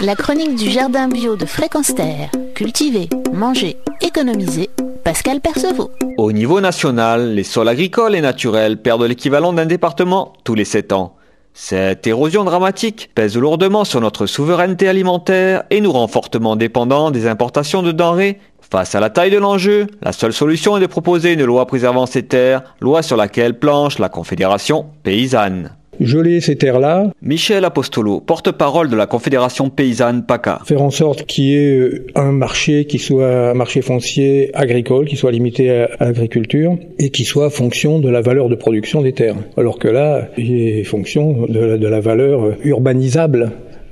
La chronique du jardin bio de Fréquence Terre. Cultiver, manger, économiser. Pascal Perceveau. Au niveau national, les sols agricoles et naturels perdent l'équivalent d'un département tous les 7 ans. Cette érosion dramatique pèse lourdement sur notre souveraineté alimentaire et nous rend fortement dépendants des importations de denrées. Face à la taille de l'enjeu, la seule solution est de proposer une loi préservant ces terres, loi sur laquelle planche la Confédération paysanne. Geler ces terres-là. Michel Apostolo, porte-parole de la Confédération paysanne PACA. Faire en sorte qu'il y ait un marché qui soit un marché foncier agricole, qui soit limité à l'agriculture et qui soit fonction de la valeur de production des terres. Alors que là, il est fonction de la valeur urbanisable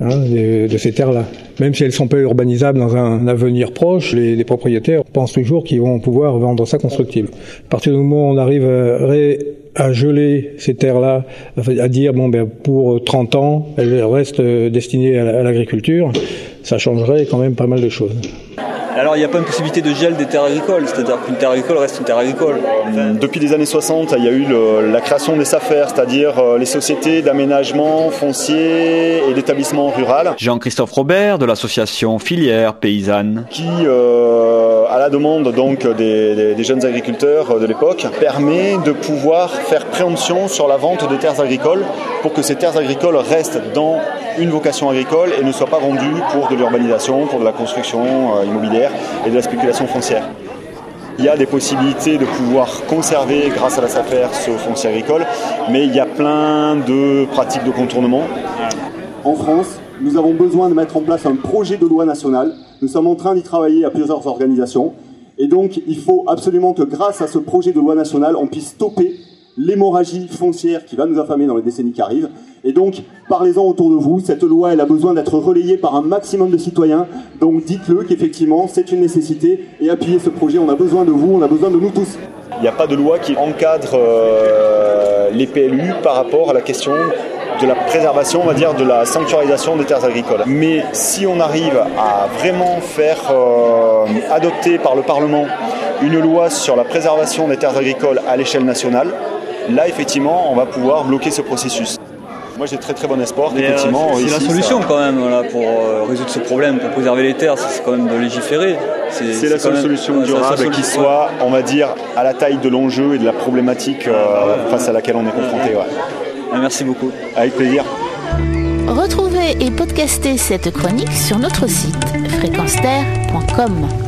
de ces terres-là. Même si elles ne sont pas urbanisables dans un avenir proche, les propriétaires pensent toujours qu'ils vont pouvoir vendre ça constructible. À partir du moment où on arrive à geler ces terres-là, à dire pour 30 ans, elles restent destinées à l'agriculture, ça changerait quand même pas mal de choses. Alors il n'y a pas une possibilité de gel des terres agricoles, c'est-à-dire qu'une terre agricole reste une terre agricole. Depuis les années 60, il y a eu la création des SAFER, c'est-à-dire les sociétés d'aménagement foncier et d'établissement rural. Jean-Christophe Robert de l'association Filière Paysanne. Qui, à la demande donc des jeunes agriculteurs de l'époque, permet de pouvoir faire préemption sur la vente des terres agricoles pour que ces terres agricoles restent dans une vocation agricole et ne soient pas vendues pour de l'urbanisation, pour de la construction immobilière et de la spéculation foncière. Il y a des possibilités de pouvoir conserver, grâce à la SAFER, ce foncier agricole, mais il y a plein de pratiques de contournement. En France, nous avons besoin de mettre en place un projet de loi nationale. Nous sommes en train d'y travailler à plusieurs organisations. Et donc, il faut absolument que grâce à ce projet de loi nationale, on puisse stopper l'hémorragie foncière qui va nous affamer dans les décennies qui arrivent. Et donc, parlez-en autour de vous. Cette loi, elle a besoin d'être relayée par un maximum de citoyens. Donc, dites-le qu'effectivement, c'est une nécessité. Et appuyez ce projet. On a besoin de vous, on a besoin de nous tous. Il n'y a pas de loi qui encadre les PLU par rapport à la question de la préservation, on va dire, de la sanctuarisation des terres agricoles. Mais si on arrive à vraiment faire adopter par le Parlement une loi sur la préservation des terres agricoles à l'échelle nationale, là, effectivement, on va pouvoir bloquer ce processus. Moi, j'ai très très bon espoir qu'effectivement... c'est la solution quand même pour résoudre ce problème, pour préserver les terres, c'est quand même de légiférer. C'est la seule solution durable qui soit, on va dire, à la taille de l'enjeu et de la problématique face à laquelle on est confronté. Ouais. Merci beaucoup. Avec plaisir. Retrouvez et podcastez cette chronique sur notre site fréquenceterre.com.